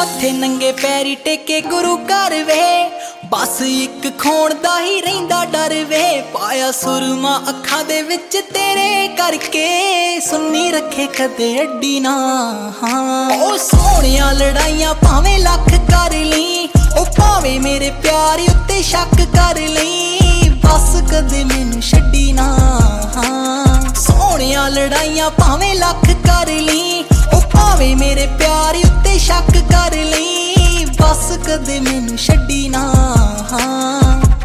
मथे नंगे पैरी टेके गुरु घर वे, बस एक खोण दा ही रहिंदा डर वे। पाया सुरमा अखां दे विच तेरे करके, सुन्नी रखे कदे अड्डी ना। हाँ ओ सोहणिया लड़ाइयां भावें लख कर ली, ओ भावें मेरे प्यार उत्ते शक कर ली, बस कदे मैनू छड्डी ना। हाँ सोहणिया लड़ाइयां भावें लख कर ली, ओ भावें मेरे प्यार उत्ते शक कर ली, बस कदे मैनू छड्डी ना। हाँ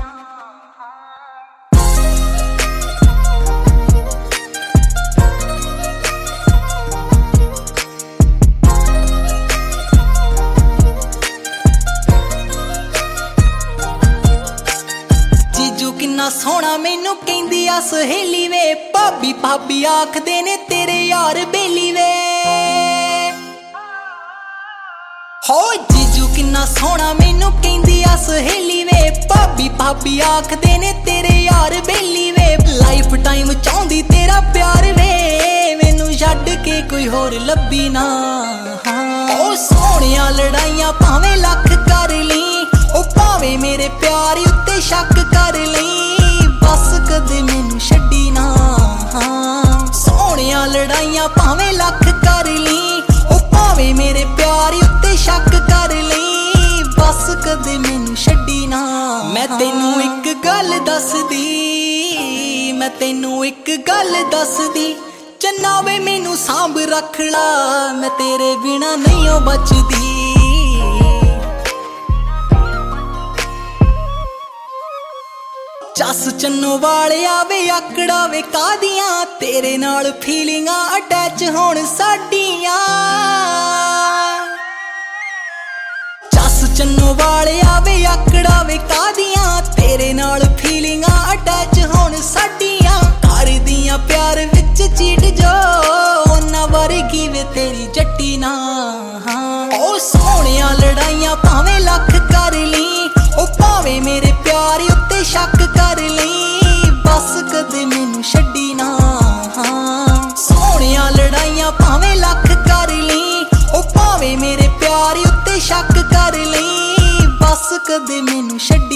किन्ना सोहना मैनू कहंदी आ सहेली वे, भाभी भाभी आखदे ने तेरे यार बेली वे। हो जीजू किन्ना सोहना मैनू कहंदी आ सहेली वे, भाभी भाभी आखदे ने तेरे यार बेली वे। लाइफ टाइम चाहुंदी तेरा प्यार वे, मैनू छड्ड के कोई होर लब्भी ना। हाँ ओ सोहणिया लड़ाइयां भावें लख कर ली, ओ भावें मेरे प्यार उत्ते शक कर ली, बस कदे मैनू छड्डी ना। हाँ सोहणिया लड़ाइयां भावें लख कर ली, ओ भावें मेरे प्यार उत्ते शक कर ली, बस कदे मैनू छड्डी ना। मैं तैनू एक गल दसदी, मैं तैनू एक गल दसदी, चन्ना वे मैनू सांभ रख ला, मैं तेरे बिना नहीं ओ बचदी। जस चन्नो वाले आवे आकड़ा वे कादियां, तेरे नाल फीलिंगां अटैच होण साडियां। जस चन्नो वाले आवे आकड़ा वे कादियां, तेरे नाल फीलिंगां अटैच होण साडियां। कर दियां प्यार विच चीट जो, ओना वर्गी वे तेरी जट्टी ना। हाँ ओ सोहणिया लड़ाइयां भावें लख कर ली, ओ भावें मेरे प्यार उत्ते शक कर ली, बस कदे मैनू छड्डी ना। हाँ सोहणिया लड़ाइयां भावें लख कर ली, ओ भावें मेरे प्यार उत्ते शक कर ली, बस कदे मैनू छड्डी